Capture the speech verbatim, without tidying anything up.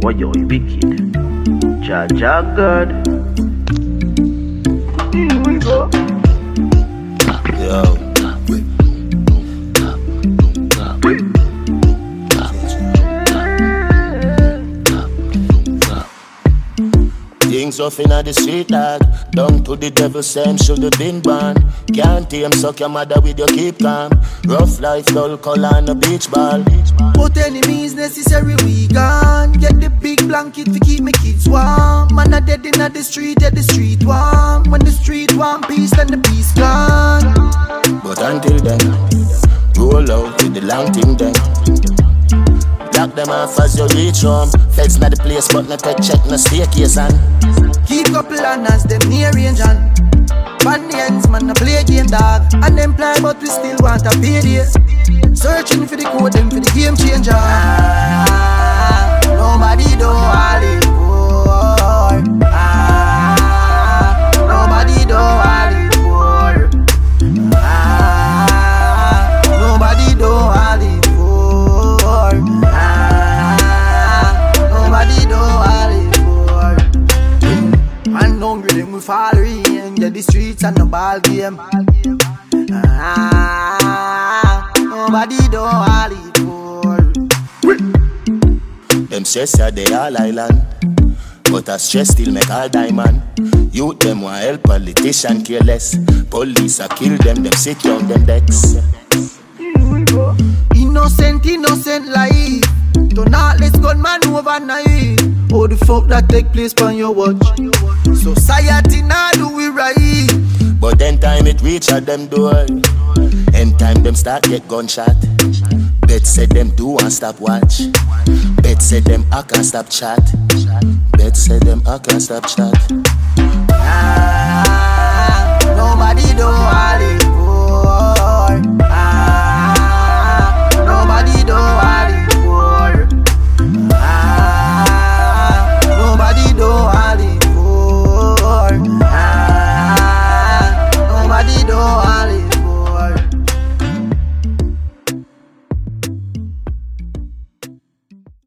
Why you wicked? Jaja God. Here we go. Yo. Things off inna the street dog. Down to the devil same should have been born. Can't tame suck your mother with your keep calm. Rough life, dull color and a beach ball. But any means necessary we gone. Get the big blanket to keep my kids warm. Man a dead inna the street, at the street warm. When the street warm, peace then the peace gone. But until then, roll out with the long thing then. Lock them off as you reach home. Feds not the place but not take check, no staircase and keep couple as them near range and Van the ends man a play game dog. Unemployed but we still want a payday. Searching for the code them for the game changer. Ah, nobody do all it for. Ah, nobody do all it for. Ah, nobody do all it for. Ah, nobody do all it for. Man hungry them we fall in. Yeah, the streets and the ball game. Ah, nobody do all it for. them stress ya they all island. But a stress still make all diamond. Youth them want help, politician careless. Police a kill them, them sit down them decks. Innocent, innocent life. Don't not let's gunman overnight. Oh the fuck that take place on your watch. Society now do we right. But then time it reach at them door. End time them start get gunshot. Bet said them do and stop watch. Bet said them I can't stop chat. Bet said them I can't stop chat. Ah.